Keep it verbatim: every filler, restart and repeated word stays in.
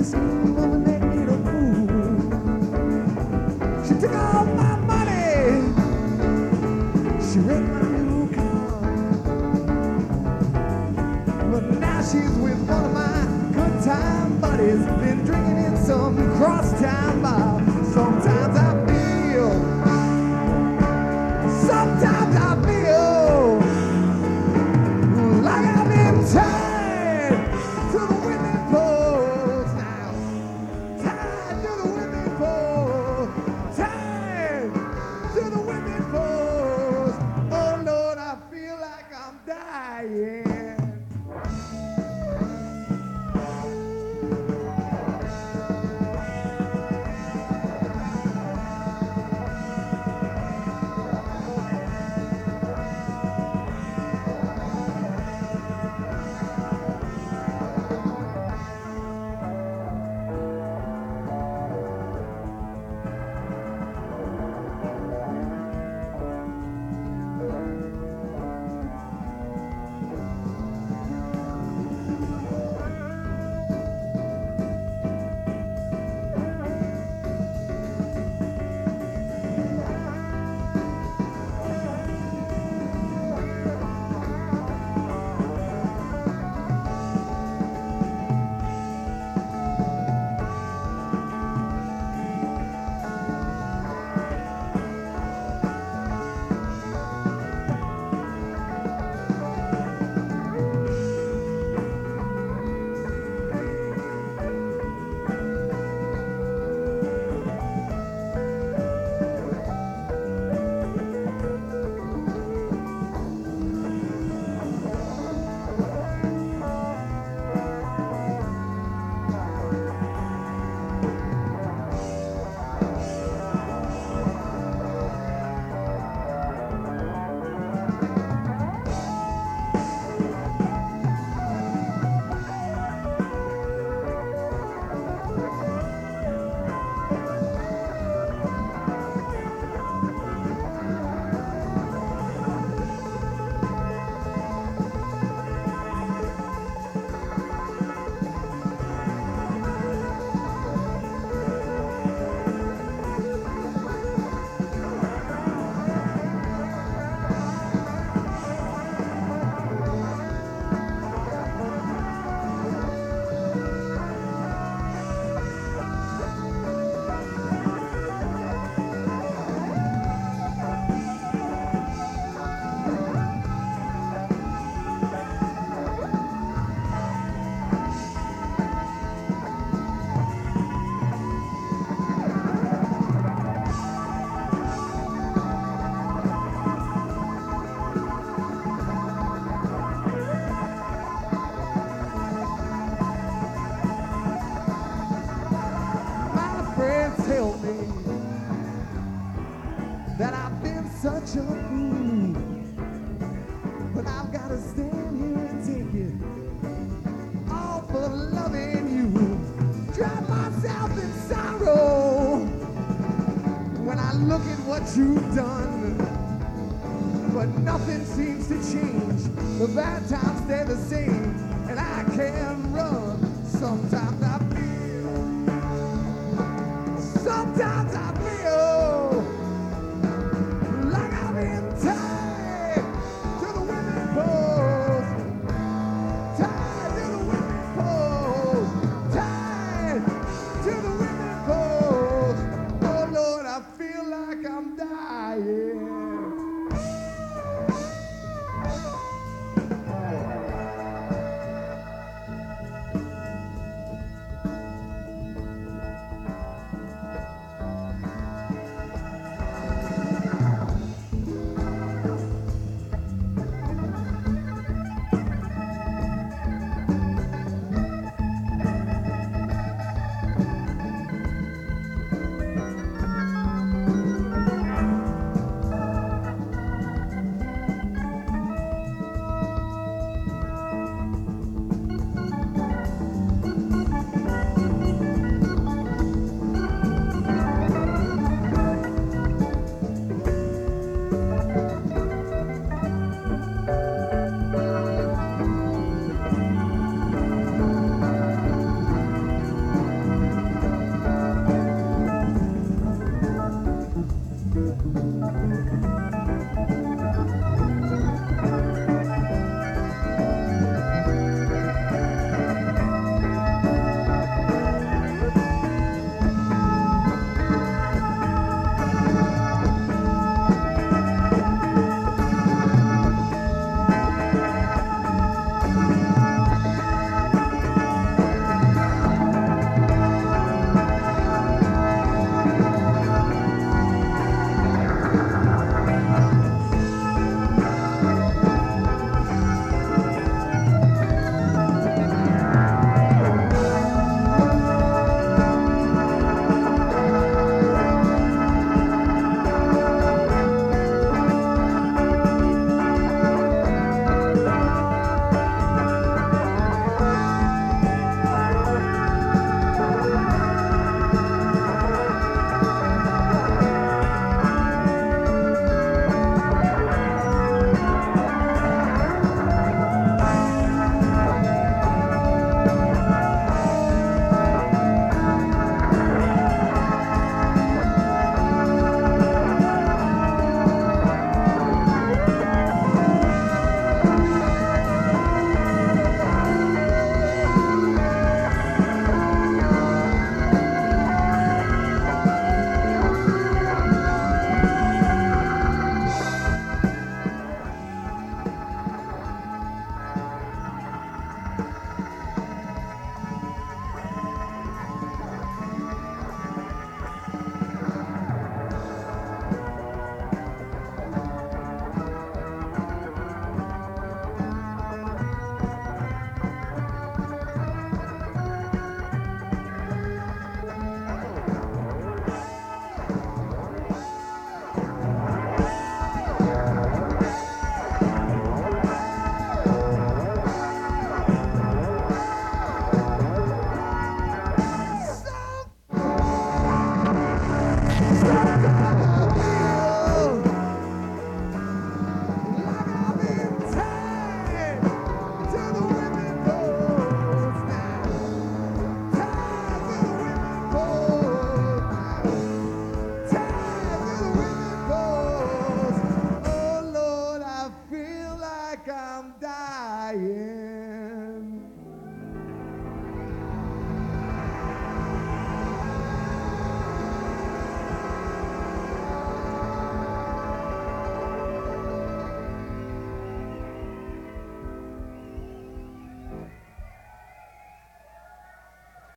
the scheme of a naked little fool. She took all my money. She wrecked my new car. But now she's with one of my good time buddies. Been drinking in some crosstown bar. Sometimes I feel, sometimes I feel like I've been tied to the whipping post now. Tied to the whipping post. Tied to the whipping post. Oh Lord, I feel like I'm dying. Such a fool, but I've got to stand here and take it all for loving you. Drown myself in sorrow when I look at what you've done, but nothing seems to change. The bad times stay the same, and I can run sometimes.